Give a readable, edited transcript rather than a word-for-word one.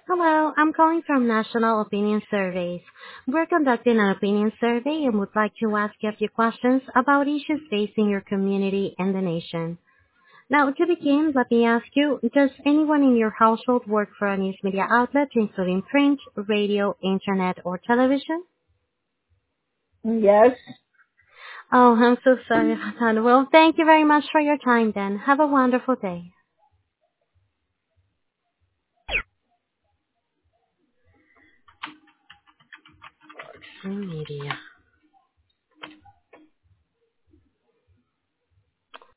Hello, I'm calling from National Opinion Surveys. We're conducting an opinion survey and would like to ask you a few questions about issues facing your community and the nation. Now, to begin, let me ask you, does anyone in your household work for a news media outlet, including print, radio, internet, or television? Yes. Oh, I'm so sorry about that. Well, thank you very much for your time then. Have a wonderful day. Media.